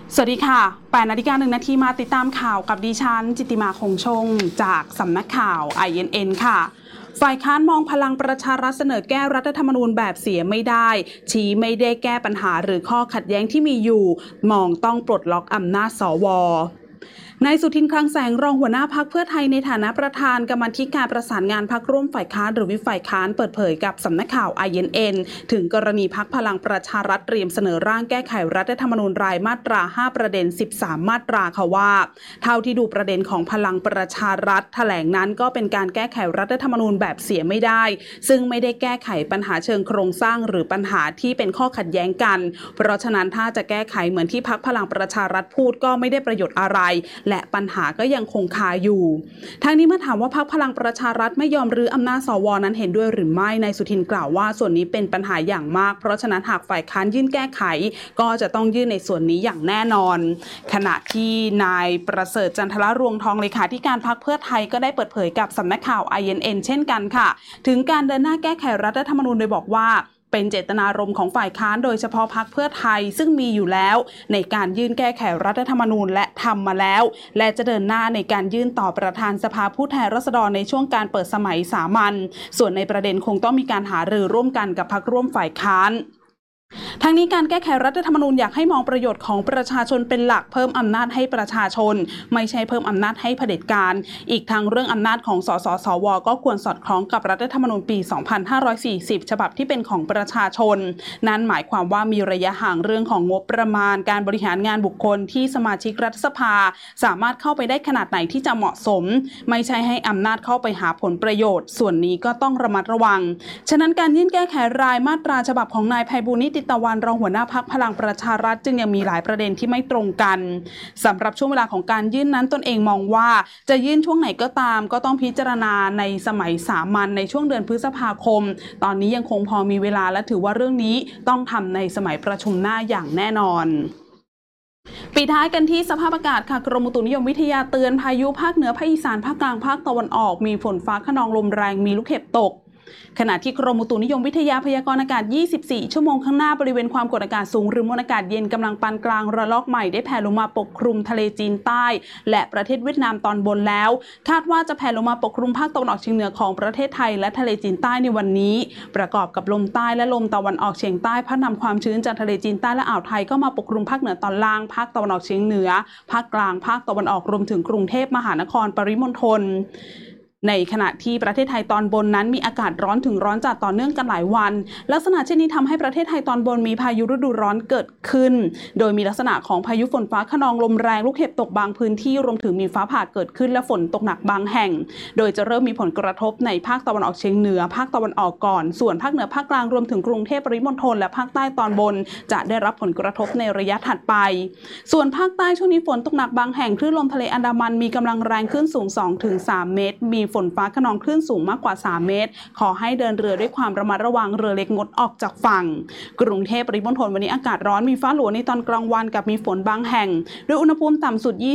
สวัสดีค่ะ8 นาฬิกา 1 นาทีมาติดตามข่าวกับดิฉันจิตติมาคงชงจากสำนักข่าว INN ค่ะฝ่ายค้านมองพลังประชารัฐเสนอแก้รัฐธรรมนูญแบบเสียไม่ได้ชี้ไม่ได้แก้ปัญหาหรือข้อขัดแย้งที่มีอยู่มองต้องปลดล็อกอำนาจสว.นายสุทินคลังแสงรองหัวหน้าพรรคเพื่อไทยในฐานะประธานกรรมาธิการประสานงานพรรคร่วมฝ่ายค้านหรือวิปฝ่ายค้านเปิดเผยกับสำนักข่าว INN ถึงกรณีพรรคพลังประชารัฐเตรียมเสนอร่างแก้ไขรัฐธรรมนูญรายมาตรา5ประเด็น13มาตราค่ะว่าเท่าที่ดูประเด็นของพลังประชารัฐแถลงนั้นก็เป็นการแก้ไขรัฐธรรมนูญแบบเสียไม่ได้ซึ่งไม่ได้แก้ไขปัญหาเชิงโครงสร้างหรือปัญหาที่เป็นข้อขัดแย้งกันเพราะฉะนั้นถ้าจะแก้ไขเหมือนที่พรรคพลังประชารัฐพูดก็ไม่ได้ประโยชน์อะไรและปัญหาก็ยังคงคาอยู่ทางนี้เมื่อถามว่าพรรคพลังประชารัฐไม่ยอมรื้ออำนาจสวนั้นเห็นด้วยหรือไม่นายสุทินกล่าวว่าส่วนนี้เป็นปัญหาอย่างมากเพราะฉะนั้นหากฝ่ายค้านยื่นแก้ไขก็จะต้องยื่นในส่วนนี้อย่างแน่นอนขณะที่นายประเสริฐจันทรรวงทองเลขาธิการพรรคเพื่อไทยก็ได้เปิดเผยกับสำนักข่าว INN เช่นกันค่ะถึงการเดินหน้าแก้ไขรัฐธรรมนูญโดยบอกว่าเป็นเจตนารมณ์ของฝ่ายค้านโดยเฉพาะพรรคเพื่อไทยซึ่งมีอยู่แล้วในการยื่นแก้ไขรัฐธรรมนูญและทำมาแล้วและจะเดินหน้าในการยื่นต่อประธานสภาผู้แทนราษฎรในช่วงการเปิดสมัยสามัญส่วนในประเด็นคงต้องมีการหารือร่วมกันกับพรรคร่วมฝ่ายค้านทั้งนี้การแก้ไขรัฐธรรมนูญอยากให้มองประโยชน์ของประชาชนเป็นหลักเพิ่มอำนาจให้ประชาชนไม่ใช่เพิ่มอำนาจให้เผด็จการอีกทั้งเรื่องอำนาจของสสสวก็ควรสอดคล้องกับรัฐธรรมนูญปี 2540 ฉบับที่เป็นของประชาชนนั้นหมายความว่ามีระยะห่างเรื่องของงบประมาณการบริหารงานบุคคลที่สมาชิกรัฐสภาสามารถเข้าไปได้ขนาดไหนที่จะเหมาะสมไม่ใช่ให้อำนาจเข้าไปหาผลประโยชน์ส่วนนี้ก็ต้องระมัดระวังฉะนั้นการยื่นแก้ไขรายมาตราฉบับของนายไพบูลย์ นิติตะวันรองหัวหน้าพรรคพลังประชารัฐจึงยังมีหลายประเด็นที่ไม่ตรงกันสำหรับช่วงเวลาของการยื่นนั้นตนเองมองว่าจะยื่นช่วงไหนก็ตามก็ต้องพิจารณาในสมัยสามัญในช่วงเดือนพฤษภาคมตอนนี้ยังคงพอมีเวลาและถือว่าเรื่องนี้ต้องทำในสมัยประชุมหน้าอย่างแน่นอนปิดท้ายกันที่สภาพอากาศค่ะกรมอุตุนิยมวิทยาเตือนพายุภาคเหนือภาคอีสานภาคกลางภาคตะวันออกมีฝนฟ้าคะนองลมแรงมีลูกเห็บตกขณะที่กรมอุตุนิยมวิทยาพยากรณ์อากาศ 24 ชั่วโมงข้างหน้าบริเวณความกดอากาศสูงหรือมวลอากาศเย็นกำลังปานกลางระลอกใหม่ได้แผ่ลงมาปกคลุมทะเลจีนใต้และประเทศเวียดนามตอนบนแล้วคาดว่าจะแผ่ลงมาปกคลุมภาคตะวันออกเฉียงเหนือของประเทศไทยและทะเลจีนใต้ในวันนี้ประกอบกับลมใต้และลมตะวันออกเฉียงใต้พัดนำความชื้นจากทะเลจีนใต้และอ่าวไทยก็มาปกคลุมภาคเหนือตอนล่างภาคตะวันออกเฉียงเหนือภาคกลางภาคตะวันออกรวมถึงกรุงเทพมหานครปริมณฑลในขณะที่ประเทศไทยตอนบนนั้นมีอากาศร้อนถึงร้อนจัดต่อเนื่องกันหลายวันลักษณะเช่นนี้ทำให้ประเทศไทยตอนบนมีพายุฤดูร้อนเกิดขึ้นโดยมีลักษณะของพายุฝนฟ้าคะนองลมแรงลูกเห็บตกบางพื้นที่รวมถึงมีฟ้าผ่าเกิดขึ้นและฝนตกหนักบางแห่งโดยจะเริ่มมีผลกระทบในภาคตะวันออกเฉียงเหนือภาคตะวันออกก่อนส่วนภาคเหนือภาคกลางรวมถึงกรุงเทพปริมณฑลและภาคใต้ตอนบนจะได้รับผลกระทบในระยะถัดไปส่วนภาคใต้ช่วงนี้ฝนตกหนักบางแห่งคลื่นลมทะเลอันดามันมีกำลังแรงขึ้นสูง 2-3 เมตรมีฝนฟ้าคะนองคลื่นสูงมากกว่า3 เมตรขอให้เดินเรือด้วยความระมัดระวังเรือเล็กงดออกจากฝั่งกรุงเทพปริมณฑลวันนี้อากาศร้อนมีฟ้าหลัวในตอนกลางวันกับมีฝนบางแห่งโดยอุณหภูมิต่ำสุด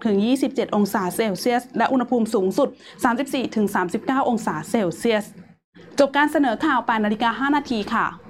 26-27 องศาเซลเซียสและอุณหภูมิสูงสุด 34-39 องศาเซลเซียสจบการเสนอข่าว8 นาฬิกา 5 นาทีค่ะ